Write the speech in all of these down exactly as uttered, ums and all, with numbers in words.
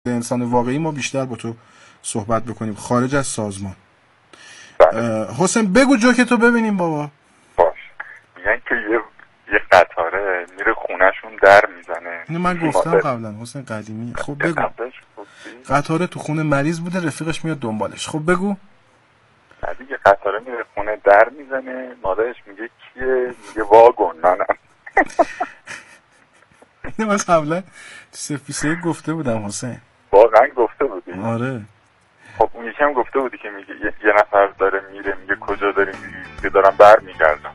انسان واقعی ما بیشتر با تو صحبت بکنیم خارج از سازمان. حسین بگو جوکتو ببینیم بابا. باش. میگن که یه یه قطاره میره خونهشون در میزنه. اینو من گفتم قبلا حسین قدیمی. خب بگو. قطاره تو خونه مریض بوده، رفیقش میاد دنبالش. خب بگو. دیگه قطاره میره خونه در میزنه، مادرش میگه کیه؟ میگه واگن منم. اینو من قبلا سفیسه گفته بودم حسین. واقعا گفته بودی؟ آره. خب اون یکی هم گفته بودی که میگه یه, یه نفر داره میره، میگه کجا داری میری؟ میگه دارم بر میگردم.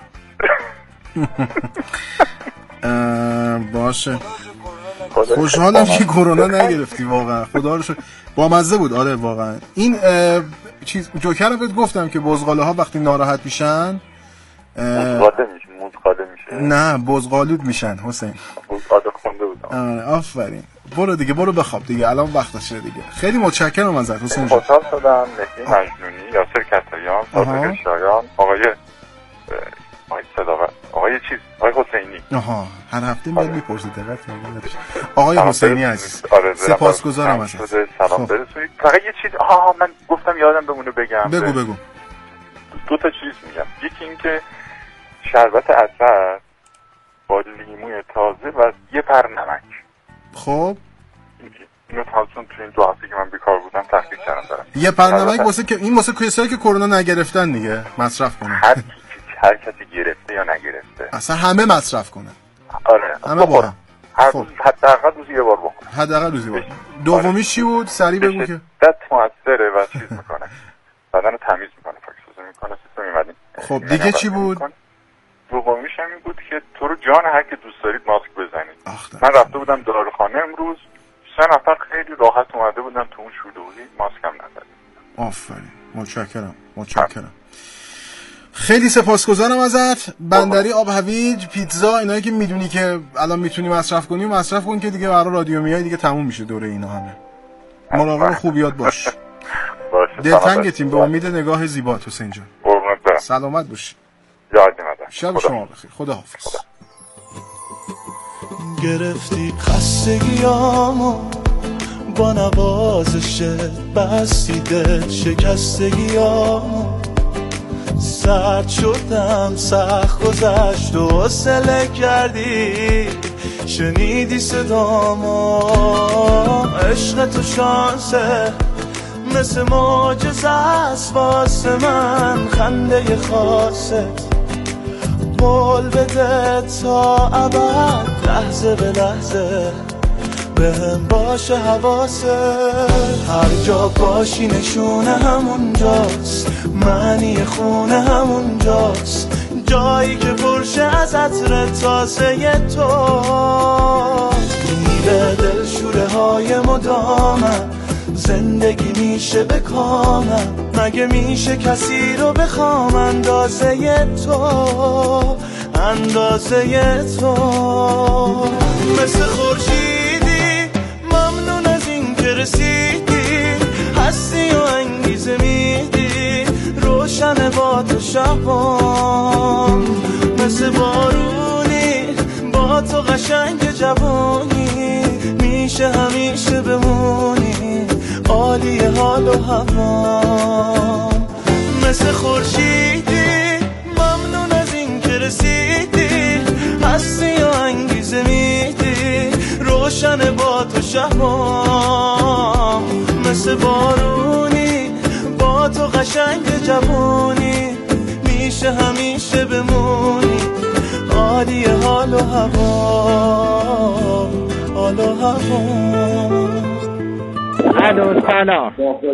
باشه. خوشحالم که کرونا نگرفتی واقعا. خدا رو شکر. با مزه بود. آره واقعا. این چیز جوکر رو بهت گفتم که بزغاله ها وقتی ناراحت میشن بزغاله میشه، مزغاله میشه. نه بزغالود میشن حسین. بزغاله خونده بودم. آره آفرین. برو دیگه، برو بخواب دیگه، الان وقتشه دیگه. خیلی متشکرم ازت حسین جان. خوشحال شدم. مهدی مجنونی، یاسر کتایان، صادق شایان، آقای آقای صداقت، آقای چیز، آقای حسینی. آها هر هفته میاد میپرسه دقت کنید. آقای حسینی عزیز. سپاسگزارم ازت. سلام برسونید. فقط یه چیز آها من گفتم یادم بمونه بگم. بگو بگو. دو تا چیز میگم. یکی این که شربت عسل با لیموی تازه و یه پر نمک. خب اینو تازون تو این دو هفته که من بیکار بودم تحقیق کردم دارم. یه پر نمک واسه که این واسه کسایی که کرونا نگرفتن دیگه مصرف کنن. هر هر کسی گرفته یا نگرفته. اصلا همه مصرف کنن. آره. همه با هم. خب حداقل روزی یه بار بخورن. حداقل روزی بار. دومی چی بود؟ سریع بگو که. دت موثره و چیز میکنه. بدنو تمیز میکنه، فاکسوزه میکنه، سیستم میمدین. خب دیگه چی بود؟ دومیش هم این بود که تو رو جان هر که دوست دارید ماسک بزنید. من رفته بودم داروخانه امروز، سه نفر خیلی راحت اومده بودن تو اون شلوغی، ماسک هم نزدن. آفرین. متشکرم. متشکرم. خیلی سپاسگزارم ازت. بندری، آب هویج، پیتزا، اینایی که میدونی که الان میتونی مصرف کنی مصرف کن که دیگه برای رادیو میای دیگه تموم میشه دوره اینا همه. مراقب خوبیات باش. باشه. دلتنگتیم به امید نگاه زیبات حسین جان. قربونت برم. سلامت باشی. یاد نمیاد. شب شما بخیر. خداحافظ. خدا. گرفتی خستگیامو با نوازشت، بستی دل شکستگیامو، سرد شدم سخت گذشت و حوصله کردی، شنیدی صدامو. عشق تو شانسه مثل معجزه است واسه من، خنده خاصت قول بده تا ابد، لحظه به لحظه بهم باشه حواسه. هر جا باشی نشونه همونجاست، معنی خونه همونجاست، جایی که پرشه از عطر تازه تو. میره دل شوره های مدامم، زندگی میشه به کامم، مگه میشه کسی رو بخوام اندازه تو، اندازه تو. مثل خورشیدی ممنون از این که رسیدی، هستی و انگیزه میدی، روشن با تو شبام. مثل بارونی با تو قشنگ جوانی، میشه همیشه بمونی عالی حال و هوام. مثل خورشیدی ممنون از این که رسیدی، هستی و انگیزه میدی، روشن با تو شبام. مثل بارونی با تو قشنگ جوانی، میشه همیشه بمونی عالی حال و هوام، حال و هوام. الو سلام.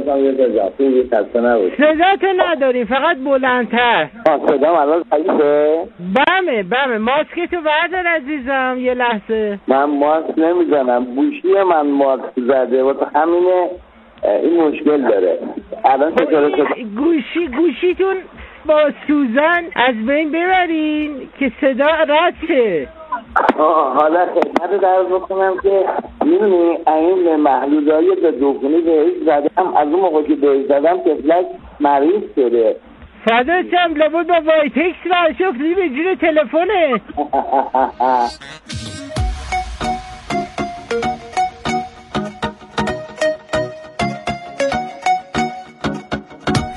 صدا تو نداریم، فقط بلندتر. صدام الان ضعیفه؟ بمه بمه. ماسک تو بردار عزیزم یه لحظه. من ماسک نمیزنم، گوشی من ماسک زده واسه همینه این مشکل داره. الان چطوره؟ گوشی گوشیتون با سوزن از بین ببرین که صدا رد شه. آه حالا خدمت درز بکنم که میدونی این محلولایی به دوخونی بهش زدم، از اون موقع که بهش زدم تفلک مریض شده. فدات شم، لابد با وایتکس برشفتی به جور تلفونه.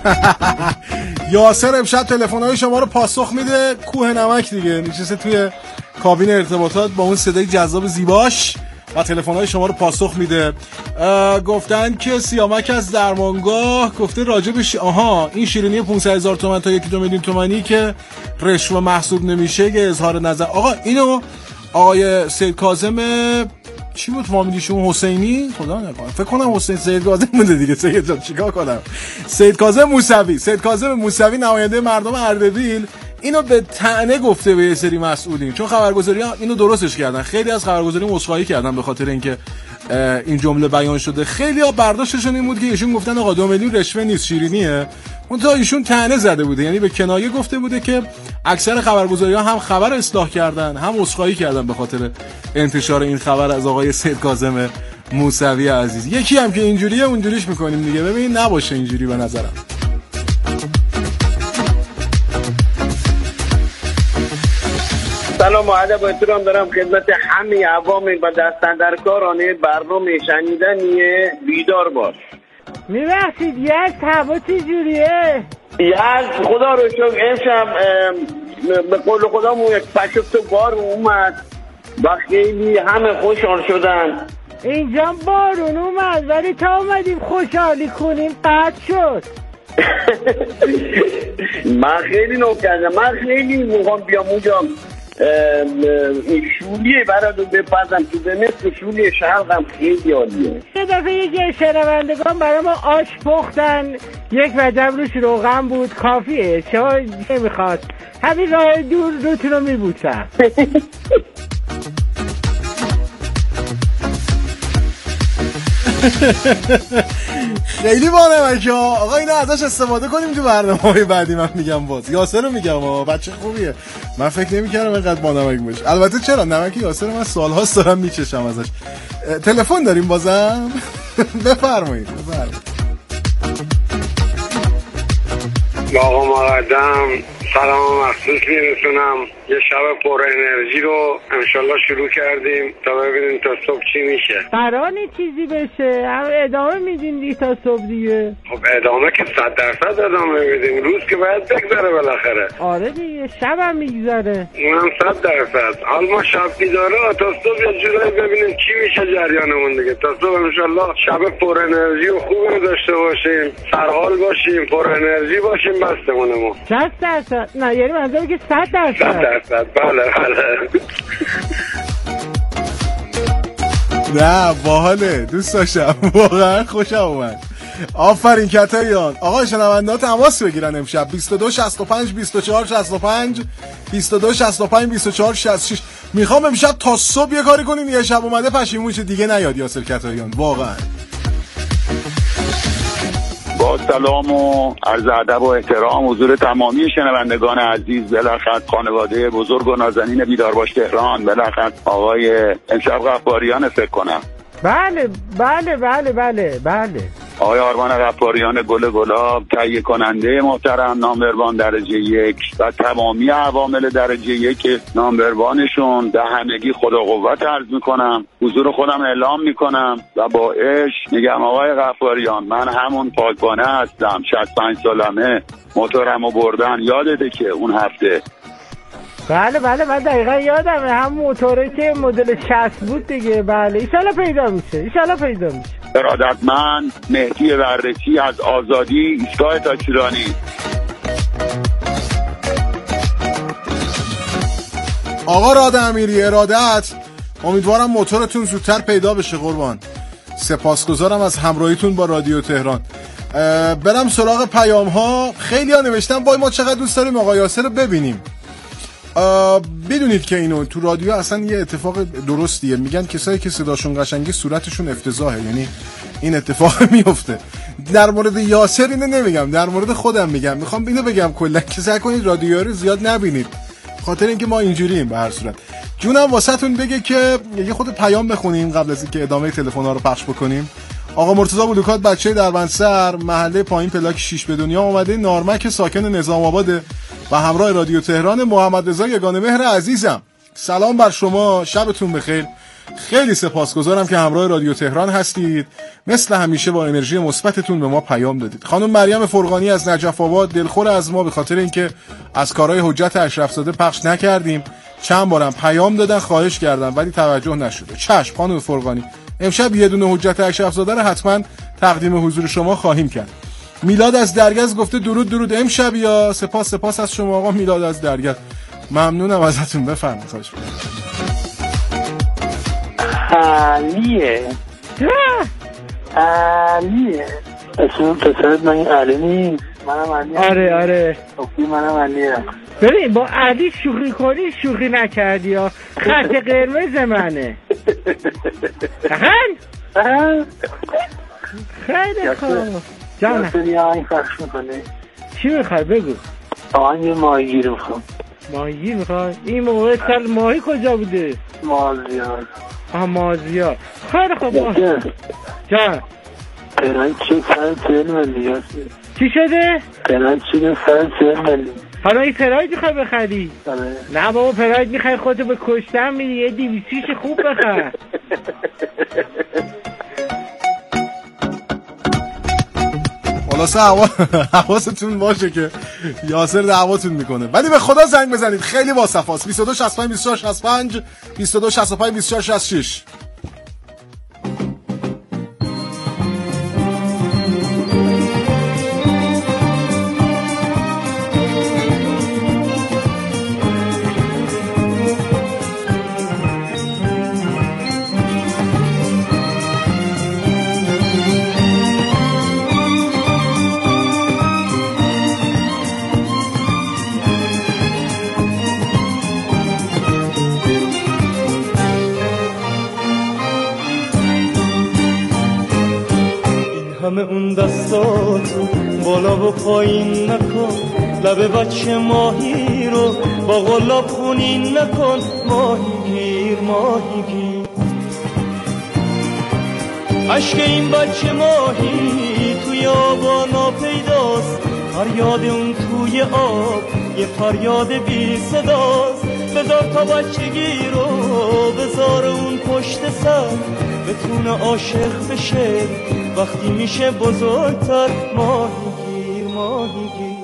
یاسر امشب تلفن‌های شما رو پاسخ میده، کوه نمک دیگه، نشسته توی کابین ارتباطات با اون صدای جذاب زیباش و تلفن‌های شما رو پاسخ میده. گفتن که سیامک از درمانگاه گفته راجبش آها این شیرینی پانصد هزار تومان تا یک دو میلیون تومانی که رشوه محسوب نمیشه که اظهار نظر. آقا اینو آقای سید کاظم چی بود فامیلیشون، حسینی، خدا نکنه فکر کنم حسین سید کاظم بوده دیگه. سید جان چیکار کنم، سید کاظم موسوی، سید کاظم موسوی نماینده مردم اردبیل اینو به طعنه گفته به یه سری مسئولین، چون خبرگزاری‌ها اینو درستش کردن. خیلی از خبرگزاری‌ها عذرخواهی کردن به خاطر اینکه این جمله بیان شده. خیلی‌ها برداشتشون این بود که ایشون گفتن آقا دو میلیون رشوه نیست شیرینیه، اون تا ایشون طعنه زده بوده، یعنی به کنایه گفته بوده که اکثر خبرگزاری‌ها هم خبر اصلاح کردن هم عذرخواهی کردن به خاطر انتشار این خبر از آقای سید کاظم موسوی عزیز. یکی هم که اینجوریه اونجوریش می‌کنیم دیگه. ببین نباشه اینجوری به نظرم. سلام و ادب و احترام دارم خدمت همه عوام و دستاندرکارانه برنامه شنیدنی بیدار باش. میبخشید یزد هوا چجوریه؟ یزد خدا رو شکر امشب به قول خدامون یک پشت بار اومد و خیلی همه خوشحال شدن. اینجا بارون اومد ولی تا اومدیم خوشحالی کنیم قطع شد. من خیلی نوکردم، من خیلی موقعم بیام اونجا این شولیه برای رو بپزم تو به مثل شولیه شرق هم خیلی عالیه. یه دفعه یکی شنوندگان برای ما آش پختن، یک وجب روش روغن بود، کافیه، چه میخواد همین راه دور روتون رو میبوسم. خیلی بانمکه آقا، اینو ازش استفاده کنیم تو برنامه‌های بعدی. من میگم باز یاسر رو میگم آقا بچه خوبیه، من فکر نمی‌کردم اینقدر بانمک باشه. البته چرا نمک یاسر من سال‌هاست دارم میچشم ازش. تلفن داریم بازم. بفرمایید بفرمایید. آقا مقدم سلام مخصوص میرسونم. یه شب پر انرژی رو انشالله شروع کردیم تا ببینیم تا صبح چی میشه. قراره چیزی بشه هم ادامه میدیم دیگه تا صبح دیگه. خب ادامه که صد درصد ادامه میدیم، روز که باید بگذره بالاخره. آره دیگه شب هم میگذره، اونم صد درصد. حال ما شب بیداره تا صبح یه جورایی ببینیم چی میشه جریانمون دیگه. تا صبح انشالله شب پر انرژی و خوب رو داشته باشیم، سرحال باشیم، پر انرژی باشیم، بستمونه ما شصت درصد. نه یعنی منظورم که صد درصد. صد درصد بله بله. نه باحاله، دوست داشتم واقعا، خوشم اومد. آفرین کتاییان. آقا شنونده‌ها تماس بگیرن امشب بیست و دو شصت و پنج بیست و چهار شصت و پنج بیست و دو شصت و پنج بیست و چهار شصت و شش. میخوام امشب تا صبح یه کاری کنین یه شب اومده پشیمون شه دیگه نیاد یاسر کتاییان واقعا. با سلام و عرض ادب و احترام حضور تمامی شنوندگان عزیز، بالاخره خانواده بزرگ و نازنین بیدار باش تهران، بالاخره آقای امشب غفاریان فکر کنم. بله بله بله بله بله آقای آرمان غفاریان گل گلاب، تهیه کننده محترم نامبروان درجه یک و تمامی عوامل درجه یک نامبروانشون، به همگی خدا قوت عرض میکنم، حضور خودم اعلام میکنم و با عشق میگم آقای غفاریان من همون پاکبانه هستم، شصت و پنج سالمه، موتورمو بردن، یادته که اون هفته. بله بله من دقیقا یادمه، هم موتوره که مدل شصت بود دیگه. بله ایشالا پیدا میشه، ایشالا پیدا میشه. ارادتمند مهدی وردچی از آزادی، ایستگاه تاکسیرانی. آقا راد امیری ارادت، امیدوارم موتورتون زودتر پیدا بشه قربان. سپاسگزارم از همراهیتون با رادیو تهران. برم سراغ پیام ها. خیلی ها نوشتن وای ما چقدر دوست داریم آقا یاسر رو ببینیم. بدونید که اینو تو رادیو اصلا یه اتفاق درستیه، میگن کسایی که صداشون قشنگه صورتشون افتضاحه، یعنی این اتفاق میفته. در مورد یاسر اینو نمیگم، در مورد خودم میگم. میخوام اینو بگم کلا که سعی کنید رادیو رو زیاد نبینید، خاطر اینکه ما اینجوریم. به هر صورت جونم واسهتون بگه که یه خود پیام بخونیم قبل از اینکه ادامه تلفن‌ها رو پخش بکنیم. آقا مرتضی بلوکات بچه دربندسر، محله پایین پلاک شش به دنیا اومده، نارمک ساکن نظام آباده و همراه رادیو تهران. محمد رضا یگانه مهر عزیزم، سلام بر شما، شبتون بخیر. خیلی سپاسگزارم که همراه رادیو تهران هستید. مثل همیشه با انرژی مثبتتون به ما پیام دادید. خانم مریم فرغانی از نجف آباد دلخور از ما به خاطر اینکه از کارهای حجت اشرف زاده پخش نکردیم. چند بارم پیام دادن، خواهش کردم ولی توجه نشده. چشم خانم فرغانی، امشب یه دونه حجت اشرف زاده رو حتما تقدیم حضور شما خواهیم کرد. میلاد از درگز گفته درود درود امشب یا سپاس سپاس از شما آقا میلاد از درگز. ممنونم ازتون، بفرمایید. خواهش می‌کنم. علیه علیه اسم پسرت من علی نیست؟ منم علی. آره آره اوکی منم علیه. ببین با علی شوخی کنی شوخی نکردی ها، خط قرمز منه. خیلی خیلی خوب جانم. یه آهنگ پخش میکنه؟ چی میخوای بگو؟ آهنگ ماهیگیر میخوام. ماهیگیر میخوای؟ این موقع سال ماهی کجا بوده؟ مازیار. آها مازیار. خیلی خوب. جان پراید چه سر چهل ملی هستی؟ چی شده؟ پراید چه سر چهل ملی. حالا این پراید میخوای بخری؟ آره. نه بابا پراید میخوای خودتو به کشتن میدی، یه دیویسیش خوب بخر. خلاصه حواستون باشه که یاسر دعواتون میکنه، ولی به خدا زنگ بزنید، خیلی با صفاست. بیست و دو شصت و پنج بیست و چهار شصت و پنج بیست و دو شصت و پنج بیست و چهار شصت و شش. همه اون دستاتو بالا و پایین نکن، لب بچه ماهی رو با غلاب خونین نکن. ماهی گیر ماهی گیر، عشق این بچه ماهی توی آبا ناپیداست، فریاد اون توی آب یه فریاد بی صداست. بذار تا بچگی رو بذار اون پشت سر، بتونه عاشق بشه وقتی میشه بزرگتر. ماهی گیر ماهی گیر،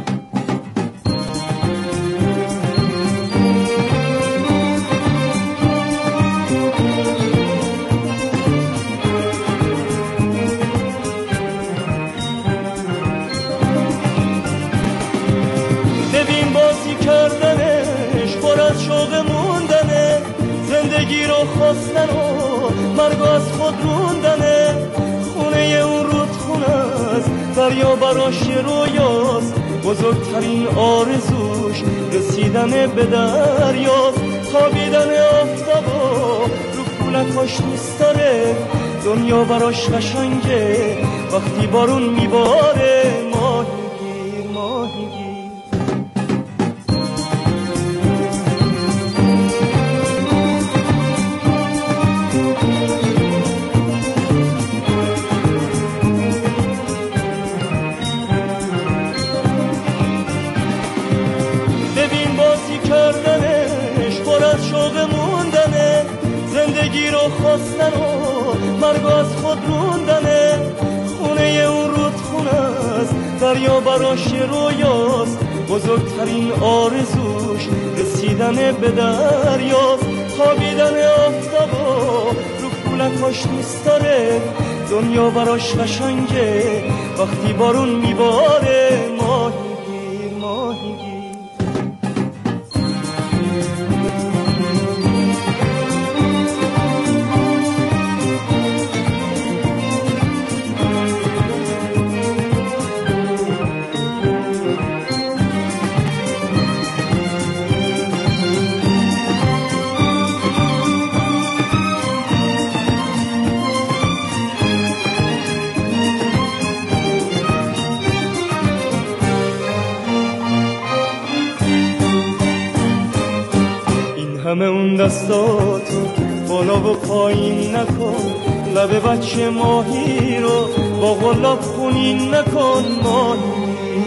ببین بازی کردنش پر از شوق موندنه، زندگی رو خواستن و مرگ از خود روندنه. خونه اون رودخونه است، دریا براش رویاست، بزرگترین آرزوش رسیدن به دریاست. خوابیدن آفتابا رو کولکاش دوست داره، دنیا براش قشنگه وقتی بارون میباره. ماهی گیر ماهی گیر، زندگی رو خواستن و مرگ از خود روندنه. خونه اون رودخونه است، دریا براش رویاست، بزرگترین آرزوش رسیدن به دریاست. خوابیدن آفتابا رو کولکاش دوست داره، دنیا براش قشنگه وقتی بارون میباره. ماهی گیر ماهی گیر، همه اون دستاتو بالا و پایین نکن، لب بچه ماهی رو با غلاب خونین نکن. ماهی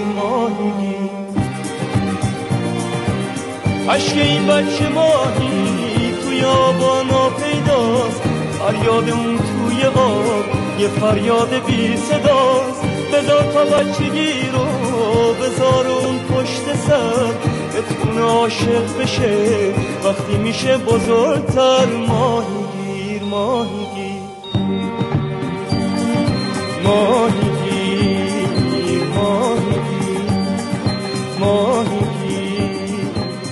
ماهی، عشق این بچه ماهی توی توی آبانا پیداست، فریاد اون توی آب یه فریاد بی صداست. بذار تا بچگی رو بذار اون پشت سر، بتونه عاشق بشه وقتی میشه بزرگتر. ماهیگیر ماهیگیر ماهیگیر ماهیگیر ماهیگیر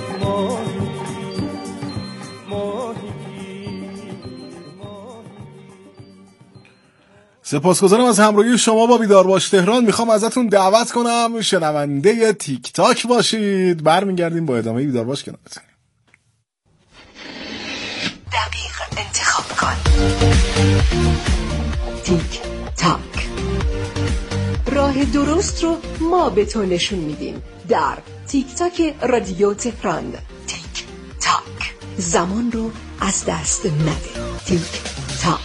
سپاسگزارم از همراهی شما با بیدار باش تهران. میخوام ازتون دعوت کنم شنونده تیک تاک باشید. برمیگردیم با ادامه بیدار باش کنارتون. دقیق انتخاب کن. تیک تاک، راه درست رو ما به تو نشون میدیم در تیک تاک رادیو تهران. تیک تاک، زمان رو از دست نده. تیک تاک.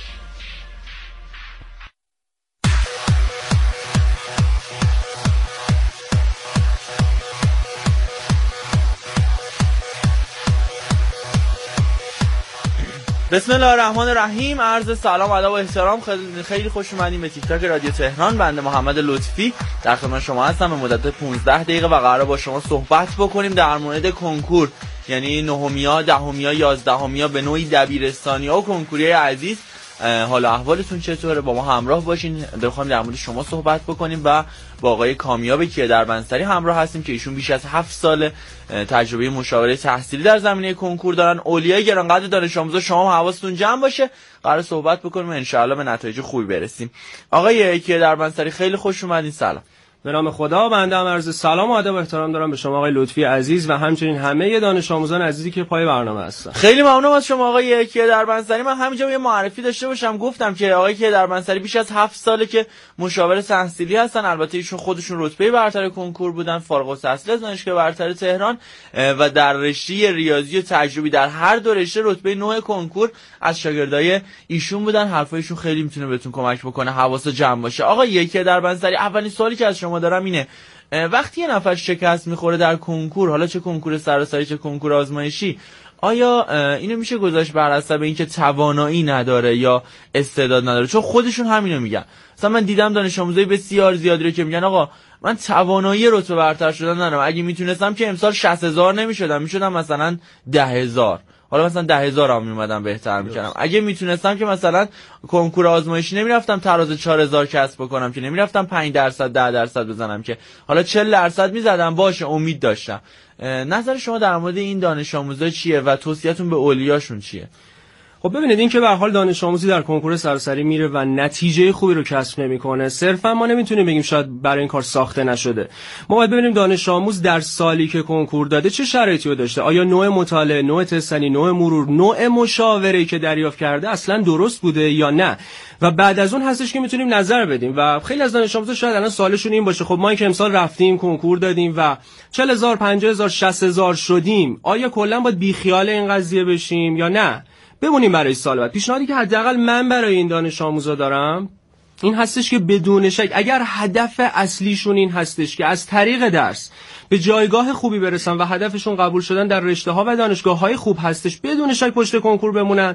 بسم الله الرحمن الرحیم. عرض سلام ادب و احترام، خیلی خیلی خوش اومدین به تیک تاک رادیو تهران. بنده محمد لطفی در خدمت شما هستم به مدت پانزده دقیقه و قراره با شما صحبت بکنیم در مورد کنکور، یعنی نهمیا، دهمیا، یازدهمیا، به نوعی دبیرستانیا و کنکوری عزیز. حالا احوالتون چطوره؟ با ما همراه باشین، بخوایم در مورد شما صحبت بکنیم و با آقای کامیاب کیهدربنصری همراه هستیم که ایشون بیش از هفت سال تجربه مشاوره تحصیلی در زمینه کنکور دارن. اولیای گرانقدر دانش آموزا، شما حواستون جمع باشه، قرار صحبت بکنیم و ان شاء الله به نتایج خوبی برسیم. آقای کیهدربنصری خیلی خوش اومدین. سلام. به نام خدا. بنده هم عرض سلام و ادب و احترام دارم به شما آقای لطفی عزیز و همچنین همه دانش آموزان عزیزی که پای برنامه هستن. خیلی ممنونم از شما آقای کیهدربنصری. من همینجا یه معرفی داشته باشم، گفتم که آقای کیهدربنصری بیش از هفت ساله که مشاور تحصیلی هستن. البته ایشون خودشون رتبه برتر کنکور بودن، فارغ التحصیل از دانشگاه برتر تهران و در رشته ریاضی و تجربی در هر دو رشته رتبه نه کنکور از شاگردای ایشون بودن. حرفایشون خیلی میتونه بهتون کمک بکنه، حواس جمع باشه. آقای کیهدربنصری، اولین سوالی که از شما دارم اینه، وقتی یه نفر شکست میخوره در کنکور، حالا چه کنکور سراسری چه کنکور آزمایشی، آیا اینو میشه گذاشت بر حسب اینکه توانایی نداره یا استعداد نداره؟ چون خودشون همینو میگن. مثلا من دیدم دانش آموزای بسیار زیادی رو که میگن آقا من توانایی رتبه برتر شدن ندارم، اگه میتونستم که امسال شصت هزار نمیشدم، میشدم مثلا ده هزار، حالا مثلا ده هزار هم میومدم بهتر میکردم. اگه میتونستم که مثلا کنکور آزمایشی نمیرفتم تراز چهار هزار کسب بکنم، که نمیرفتم پنج درصد ده درصد بزنم، که حالا چهل درصد میزدم، باشه امید داشتم. نظر شما در مورد این دانش آموزا چیه و توصیه‌تون به اولیاشون چیه؟ خب ببینید، این که به هر حال دانش آموزی در کنکور سراسری میره و نتیجه خوبی رو کسب نمیکنه، صرفا ما نمیتونیم بگیم شاید برای این کار ساخته نشده. ما باید ببینیم دانش آموز در سالی که کنکور داده چه شرایطی رو داشته، آیا نوع مطالعه، نوع تستنی، نوع مرور، نوع مشاوره‌ای که دریافت کرده اصلا درست بوده یا نه، و بعد از اون هستش که میتونیم نظر بدیم. و خیلی از دانش آموزا شاید الان سوالشون این باشه، خب ما که امسال رفتیم کنکور دادیم و چهل هزار، پنجاه هزار، شصت هزار شدیم، آیا کلا باید بیخیال این قضیه بشیم یا نه بمونیم برای سال بعد؟ پیشنهادی که حداقل من برای این دانش آموزا دارم این هستش که بدون شک اگر هدف اصلیشون این هستش که از طریق درس به جایگاه خوبی برسن و هدفشون قبول شدن در رشته ها و دانشگاه های خوب هستش، بدون شک پشت کنکور بمونن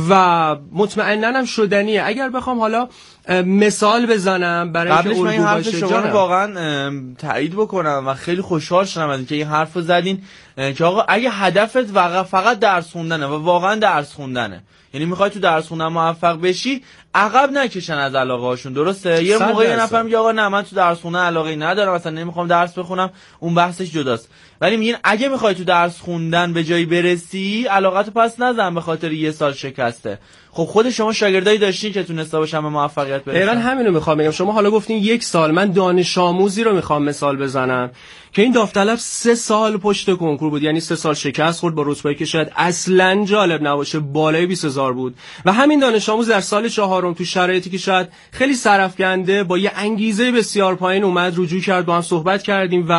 و مطمئناً هم شدنیه. اگر بخوام حالا مثال بزنم برای اینکه الگو باشه، حرف شما رو واقعا تایید بکنم و خیلی خوشحال شدم از اینکه این حرفو زدین که آقا اگه هدفت فقط درس خوندنه و واقعا درس خوندنه، یعنی میخوای تو درس خوندن موفق بشی، عقب نکشن از علاقه هاشون. درسته؟ یه موقع یه نفر میگه آقا نه من تو درس خوندن علاقه ندارم، مثلا نمیخوام درس بخونم، اون بحثش جداست. ولی میگین اگه میخوای تو درس خوندن به جایی برسی، علاقتو پس نزن به خاطر یه سال شکسته. خب خود شما شاگردایی داشتین که تونسته باشن به موفقیت برسن. دقیقاً همینو میخوام بگم. شما حالا گفتین یک سال، من دانش آموزی رو میخوام مثال بزنم که این داوطلب سه سال پشت کنکور بود، یعنی سه سال شکست خورد با رتبه‌ای که شاید اصلاً جالب نباشه، بالای بیست هزار بود، و همین دانش آموز در سال چهارم تو شرایطی که شاید خیلی سرافکنده با یه انگیزه بسیار پایین اومد، رجوع کرد، با هم صحبت کردیم و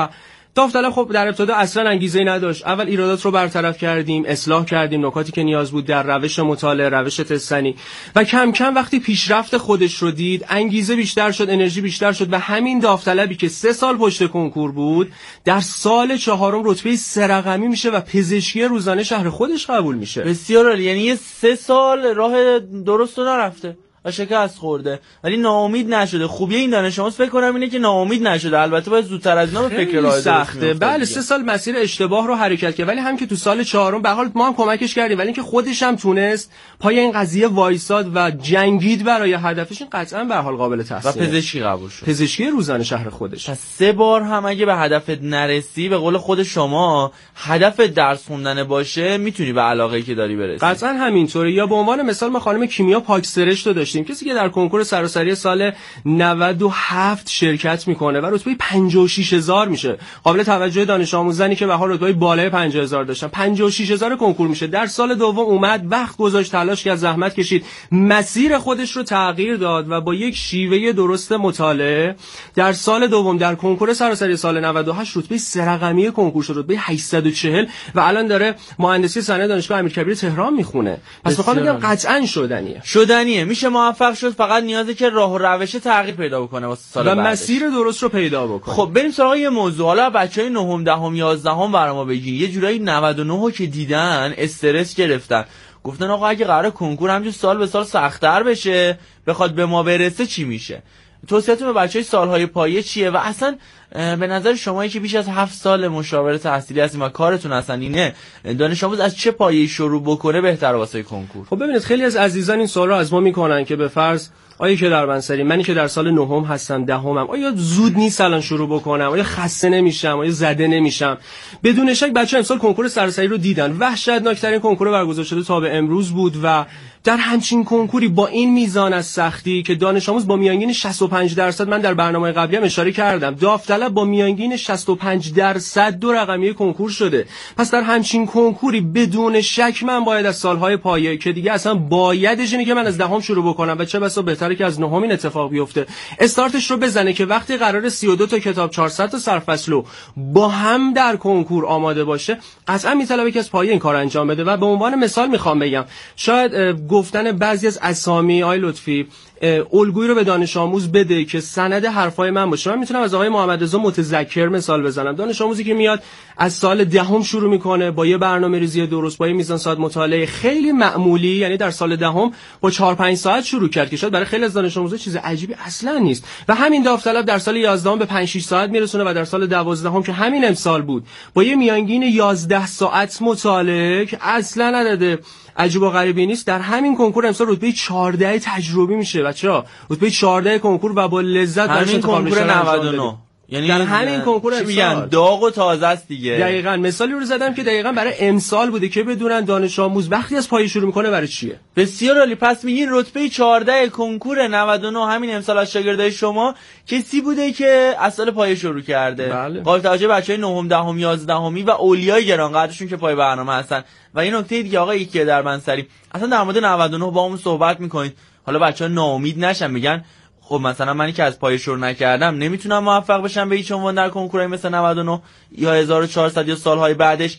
داوطلب خب در ابتدا اصلا انگیزه‌ای نداشت. اول ایرادات رو برطرف کردیم، اصلاح کردیم نکاتی که نیاز بود در روش مطالعه، روش تستنی و کم کم وقتی پیشرفت خودش رو دید، انگیزه بیشتر شد، انرژی بیشتر شد و همین داوطلبی که سه سال پشت کنکور بود، در سال چهارم رتبه سه رقمی میشه و پزشکی روزانه شهر خودش قبول میشه. بسیار عالی. یعنی یه سه سال راه درست رو نرفته و شکست خورده ولی ناامید نشده. خوبی این دانش آموز فکر کنم اینه که ناامید نشده. البته باید زودتر از اینا به فکر راه سخته. بله سه سال مسیر اشتباه رو حرکت کرد ولی هم که تو سال چهارم به حال ما هم کمکش کردیم ولی اینکه خودش هم تونست پای این قضیه وایساد و جنگید برای هدفش، این قطعا به حال قابل تحسینه. و پزشکی قبول شد. پزشکی روزانه شهر خودش. پس سه بار هم اگه به هدفت نرسی، به قول خود شما هدف درس خوندن باشه، میتونی به علاقه‌ای که داری برسی. قطعا همینطوره. یا به عنوان مثال ما خانم کیمیا پاکسرشت رو داشتیم، کسی که در کنکور سراسری سال نود و هفت شرکت میکنه و رتبه پنجاه و شش هزار میشه. قابل توجه دانش آموزانی که به حال رتبه بالای پنجاه هزار داشتن، پنجاه و شش هزار کنکور میشه. در سال دوم اومد، وقت گذاشت، تلاش کرد، زحمت کشید، مسیر خودش رو تغییر داد و با یک شیوه درست مطالعه در سال دوم در کنکور سراسری سال نود و هشت رتبه سه رقمی کنکور شد، رتبه هشتصد و چهل و الان داره مهندسی صنایع دانشگاه امیرکبیر تهران میخونه. پس میخوام بگم قطعا شدنیه. شدنیه. میشه موفق شد، فقط نیازه که راه و روش تغییر پیدا بکنه واسه سال و بعدش. مسیر درست رو پیدا بکنه. خب بریم سراغ یه موضوع. حالا بچهای نهم دهم یازدهم برام ما بگین. یه جورایی نود و نه که دیدن استرس گرفتن، گفتن آقا اگه قرار کنکور همینجور سال به سال سخت‌تر بشه، بخواد به ما برسه چی میشه؟ توصیه‌تون به بچهای سالهای پایه چیه و اصلا به نظر شمایی که بیش از هفت سال مشاور تحصیلی هستین و کارتون اصلا اینه، دانش آموز از چه پایه‌ای شروع بکنه بهتره واسه کنکور؟ خب ببینید خیلی از عزیزان این سوال رو از ما میکنن که به فرض آیا که در بنسری منی که در سال نهم هستم، دهمم، آیا زود نیست الان شروع بکنم؟ آیا خسته نمیشم؟ آیا زده نمیشم؟ بدون شک بچه‌ها امسال کنکور سراسری رو دیدن. وحشتناکترین کنکور برگزار شده تا به امروز بود و در همچین کنکوری با این میزان از سختی که دانش آموز با میانگین شصت و پنج درصد، من در برنامه قبلی هم اشاره کردم، داوطلب با میانگین شصت و پنج درصد دو رقمی کنکور شده. پس در همچین کنکوری بدون شک من باید از سالهای پایه که دیگه اصلا بایدش اینه که من از دهم شروع بکنم و چه بسا بهتره که از نهم این اتفاق بیفته، استارتش رو بزنه که وقتی قرار سی و دو تا کتاب چهارصد تا سرفصل با هم در کنکور آماده باشه، قطعا میطلبه که از پایه این کار انجام بده. و به عنوان مثال میخوام بگم شاید گفتن بعضی از اسامی آی لطفی الگویی رو به دانش آموز بده که سند حرفای من باشه. من میتونم از آقای محمد رضا متذکر مثال بزنم، دانش آموزی که میاد از سال دهم شروع میکنه با یه برنامه‌ریزی درست، با یه میزان ساعت مطالعه خیلی معمولی، یعنی در سال دهم با چهار پنج ساعت شروع کرد که شاید برای خیلی از دانش آموزا چیز عجیبی اصلا نیست. و همین داوطلب در سال یازدهم به پنج شش ساعت میرسونه و در سال دوازدهم که همین امسال بود با یه میانگین یازده ساعت مطالعه که اصلا عدد عجیب و غریبی نیست، در همین کنکور امسال رتبه چهارده تجربی میشه. بچه‌ها رتبه چهارده کنکور و با لذت برای انتخاب میشه. نود و نه یعنی در همین کنکور میگن داغ و تازه است دیگه. دقیقاً مثالی رو زدم که دقیقاً برای امسال بوده که بدونن دانش آموز وقتی از پایه شروع میکنه برای چیه. بسیار عالی. پس میگین رتبه چهارده کنکور نود و نه همین امسال از شاگردای شما کسی بوده که از سال پایه شروع کرده. بله. قابل توجه بچهای نهم دهم یازدهمی و اولیای گرانقدرشون که پای برنامه هستن. و این نکته دیگه آقا یکی در بنسری اصلا در مورد نود و نه با همون صحبت میکنید، حالا بچه‌ها ناامید نشن، میگن خب مثلا منی که از پای شروع نکردم نمیتونم موفق بشم به هیچ عنوان در کنکورای مثل نود و نه یا هزار و چهارصد یا سالهای بعدش.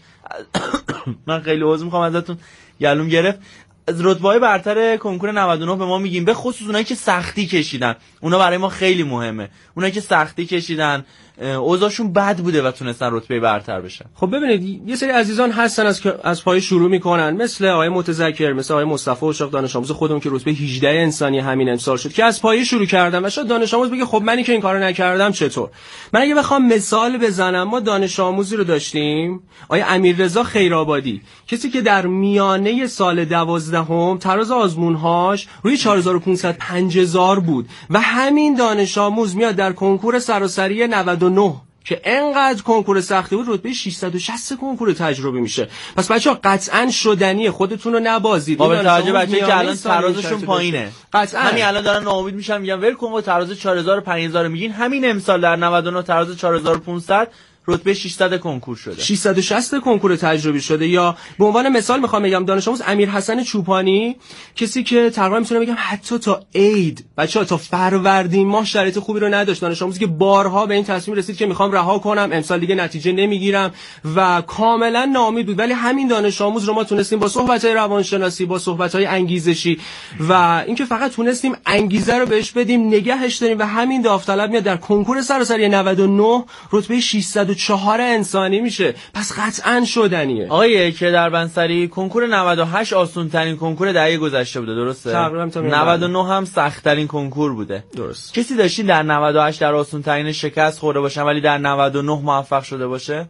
من خیلی عذر میخوام ازتون، گلوم گرفت. از رتبه‌های برتر کنکور نود و نه به ما میگیم، به خصوص اونایی که سختی کشیدن، اونا برای ما خیلی مهمه. اونایی که سختی کشیدن، اوضاعشون بد بوده و تونستن رتبه برتر بشن. خب ببینید یه سری عزیزان هستن از که از پای شروع میکنن، مثل آقای متذکر، مثل آقای مصطفی اشاق دانش آموز خودمون که رتبه هجده انسانی همین امسال شد، که از پای شروع کردن و شاید دانش آموز بگه خب منی که این کارو نکردم چطور. من اگه بخوام مثال بزنم، ما دانش آموزی رو داشتیم آقای امیررضا خیرآبادی، کسی که در میانه سال دوازدهم تراز آزمونهاش روی چهار هزار و پانصد پنج هزار بود و همین دانش آموز میاد در کنکور سراسری نود و نه که انقدر کنکور سختی بود رتبه ششصد و شصت کنکور تجربی میشه. پس بچه‌ها قطعاً شدنیه، خودتون رو نبازید. قابل توجه بچه‌ای که الان ترازشون پایینه، قطعاً همین الان دارن ناامید میشن، میگن ول کن تراز چهار هزار و پنج هزار میگین، همین امسال در نود و نه تراز چهار هزار و پانصد رتبه ششصد کنکور شده، ششصد و شصت کنکور تجربی شده. یا به عنوان مثال میخوام بگم دانش آموز امیرحسن چوپانی، کسی که تقریبا میتونم بگم حتی تا عید بچه‌ها تا فروردین ماه شرایط خوبی رو نداشت، دانش آموزی که بارها به این تصمیم رسید که میخوام رها کنم، امسال دیگه نتیجه نمیگیرم و کاملا ناامید بود، ولی همین دانش آموز رو ما تونستیم با صحبت‌های روانشناسی، با صحبت‌های انگیزشی و اینکه فقط تونستیم انگیزه رو بهش بدیم، نگهش داریم و همین داوطلب میاد در کنکور سراسری نود و نه رتبه ششصد و چهار انسانی میشه. پس قطعاً شدنیه. آقای که در بنسری کنکور نود و هشت آسون ترین کنکور دهه گذشته بوده، درسته؟ تقریبا نود و نه هم سخت ترین کنکور بوده. درست. کسی داشتین در نود و هشت در آسون ترین شکست خورده باشن ولی در نود و نه موفق شده باشه؟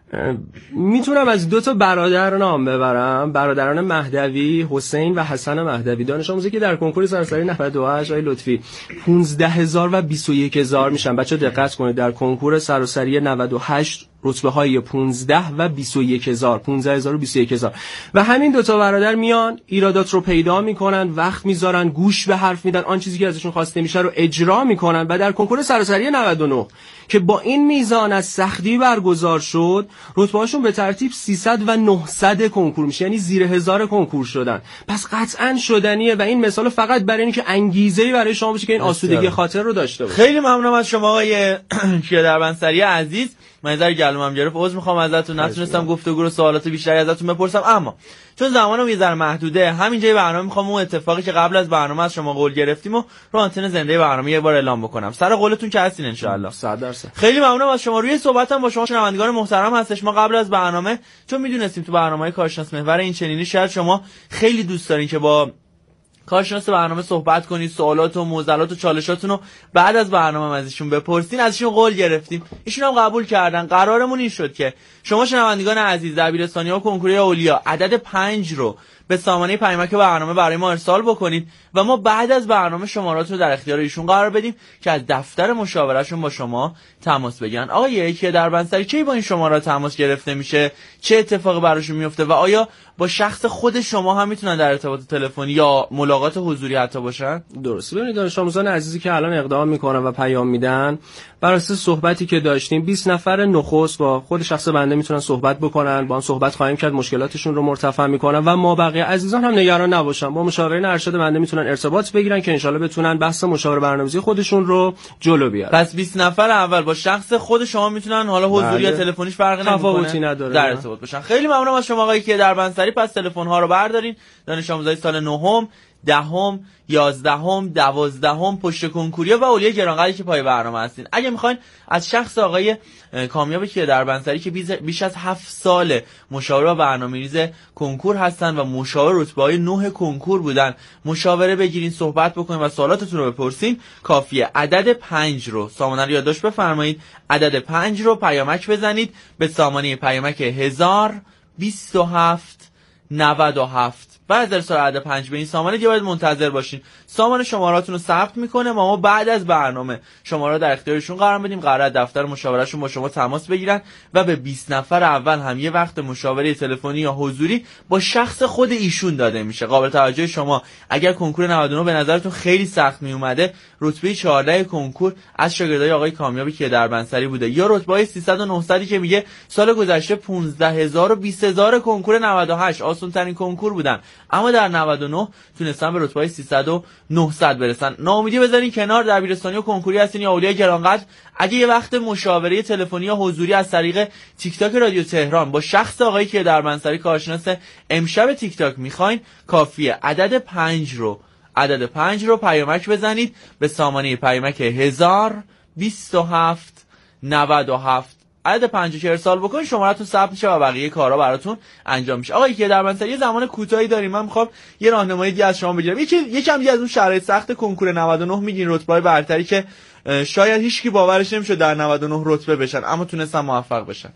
میتونم از دو تا برادر نام ببرم، برادران مهدوی، حسین و حسن مهدوی، دانش آموزی که در کنکور سراسری نود و هشت آقای لطفی پانزده هزار و بیست و یک هزار میشن. بچه دقت کنید در کنکور سراسری نود و هشت رتبه های پانزده و بیست و یک هزار، پانزده هزار و بیست و یک هزار و همین دو تا برادر میان ایرادات رو پیدا میکنن، وقت میذارن، گوش به حرف میدن، آن چیزی که ازشون خواسته میشه رو اجرا میکنن و در کنکور سراسری نود و نه که با این میزان از سختی برگزار شد رتبه هاشون به ترتیب سیصد و نهصد کنکور میشه، یعنی زیر هزار کنکور شدن. پس قطعا شدنیه و این مثال فقط برای اینکه انگیزه‌ای برای شما باشه که این آسودگی خاطر رو داشته باشید. خیلی ممنونم از شما آقای کیا دربنسری عزیز. من نظر گلومم گرفت، عذر میخوام ازتون، نتونستم گفتگو رو سوالات بیشتری ازتون بپرسم، اما چون زمانم یه ذره محدوده همینجای برنامه میخوام اون اتفاقی که قبل از برنامه از شما قول گرفتیم و رو آنتن زنده برنامه یه بار اعلام بکنم. سر قولتون که هستین ان شاء الله. صد درصد. خیلی ممنونم از شما. روی صحبتم با شما شنوندگان محترم هستش. ما قبل از برنامه چون میدونستیم تو برنامه‌های کارشناس محور این چنینی شاید شما خیلی دوست دارین که با کارشناس برنامه صحبت کنید، سوالات و معضلات و چالشاتون رو بعد از برنامه از ایشون بپرسین. ازشون قول گرفتیم، ایشون هم قبول کردن. قرارمون این شد که شما شنوندگان عزیز دبیرستانی‌ها و کنکوری اولیا عدد پنج رو به سامانه پیامک برنامه برای ما ارسال بکنید و ما بعد از برنامه شمارات رو در اختیار ایشون قرار بدیم که از دفتر مشاورهشون با شما تماس بگیرن. آقا یکی در بنسری کی با این شماره تماس گرفته میشه، چه اتفاقی براشون میفته و آیا با شخص خود شما هم میتونن در ارتباط تلفنی یا ملاقات حضوری حتی باشن؟ درست. ببینید دانش آموزان عزیزی که الان اقدام میکنن و پیام میدن، بر اساس صحبتی که داشتیم بیست نفر نخست با خود شخص بنده میتونن صحبت بکنن، با هم صحبت خواهیم کرد، مشکلاتشون رو مرتفع میکنن و ما بقیه عزیزان هم نگران نباشن، با مشاورین ارشد بنده میتونن ارتباط بگیرن که انشالله بتونن بحث مشاوره برنامه‌ریزی خودشون رو جلو بیارن. پس بیست نفر اول با شخص خود شما میتونن حالا حضوری یا تلفنیش فرق نمیکنه، تفاوتی نداره، در ارتباط باشن. خیلی ممنونم از شما آقای که در بنسری. پس تلفن ها رو بردارین. دانش آموزای سال نهم، دهم، یازدهم، دوازدهم، پشت کنکوریا و اولیای گرانقدری که پای برنامه هستین. اگه میخواین از شخص آقای کامیاب که در بنسری که بیش از هفت سال مشاور و برنامه‌ریز کنکور هستن و مشاور رتبه‌های نه کنکور بودن مشاوره بگیرین، صحبت بکنین و سوالاتتون رو بپرسین، کافیه عدد پنج رو سامانه رو یادداشت بفرمایید، عدد پنج رو پیامک بزنید به سامانه پیامک هزار بیست و هفت نود و هفت. بعد از ارسال عدد پنج به این سامانه دیگه باید منتظر باشین. سامانه شماراتون رو ثبت میکنه، ما, ما بعد از برنامه شماره رو در اختیارشون قرار بدیم، قرار دفتر مشاورهشون با شما تماس بگیرن و به بیست نفر اول هم یه وقت مشاوره تلفنی یا حضوری با شخص خود ایشون داده میشه. قابل توجه شما اگر کنکور نود و نه به نظرتون خیلی سخت می اومده، رتبه چهارده کنکور از شاگردای آقای کامیابی که در بنسری بوده یا رتبه سیصد و نهصد که میگه سال گذشته پانزده هزار و بیست هزار کنکور نود و هشت آسون ترین کنکور بودن، اما در نود و نه تونستن به رتبه سیصد و نهصد برسن. ناامیدی بذارین کنار، دبیرستانی و کنکوری هستین یا اولیای گرانقدر، اگه یه وقت مشاوره تلفنی یا حضوری از طریق تیک تاک رادیو تهران با شخص آقایی که در بنسری کارشناس امشب تیک تاک میخواین، کافیه عدد پنج رو عدد پنج رو پیامک بزنید به سامانه پیامک هزار بیست و هفت نود و هفت. عدد پنج که ارسال بکنید شماره‌تون ثبت میشه و بقیه کارا براتون انجام میشه. آقا که در بنسری یه زمان کوتاهی داریم، من میخوام یه راهنمایی دیگه از شما بگیرم. یکی یکم دیگه از اون شرایط سخت کنکور نود و نه میگین، رتبه‌های برتری که شاید هیچکی باورش نمیشه در نود و نه رتبه بشن اما تونستن موفق بشن.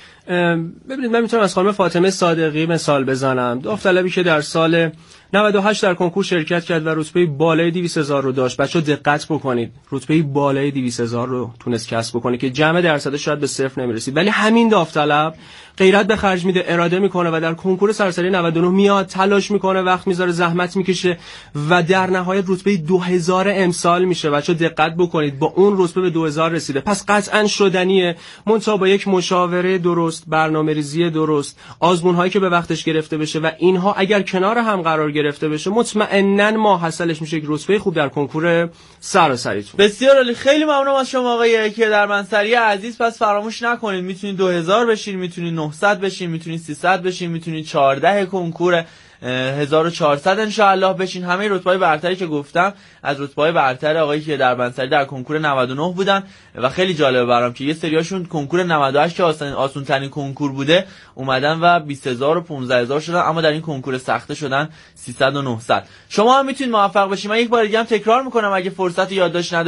ببینید من میتونم از خانم فاطمه صادقی مثال بزنم، داوطلبی که در سال نود و هشت در کنکور شرکت کرد و رتبه بالای دویست هزار رو داشت. بچه‌ها دقت بکنید، رتبه بالای دویست هزار رو تونست کسب بکنه که جمع درصدش شاید به صفر نمیرسید، ولی همین داوطلب غیرت به خرج میده، اراده میکنه و در کنکور سراسری نود و نه میاد تلاش میکنه، وقت میذاره، زحمت میکشه و در نهایت رتبه دو هزار امسال میشه. بچا دقت بکنید، با اون رتبه به دو هزار رسیده. پس قطعا شدنیه، منتها با یک مشاوره درست، برنامه‌ریزی درست، آزمون‌هایی که به وقتش گرفته بشه و اینها اگر کنار هم قرار گرفته بشه، مطمئناً ماحصلش میشه یک رتبه خوب در کنکور سراسریتون. بسیار عالی، خیلی ممنونم از شما آقای کیهدرمنصری عزیز. پس فراموش نکنید میتونید دو هزار بشین، میتونید نهصد بشین، میتونید سیصد بشین، میتونید چهارده کنکور هزار و چهارصد ان شاء الله بشین. همه رتبه‌های برتری که گفتم از رتبه‌های برتر آقای کیهدرمنصری در کنکور نود و نه بودن و خیلی جالبه برام که یه سریاشون کنکور نود و هشت که آسان آسون ترین کنکور بوده اومدن و بیست هزار و پانزده هزار شدن، اما در این کنکور سخته شدن سیصد و نهصد. شما هم میتونید موفق بشین. من یک بار دیگه هم تکرار میکنم اگه فرصت یادداشت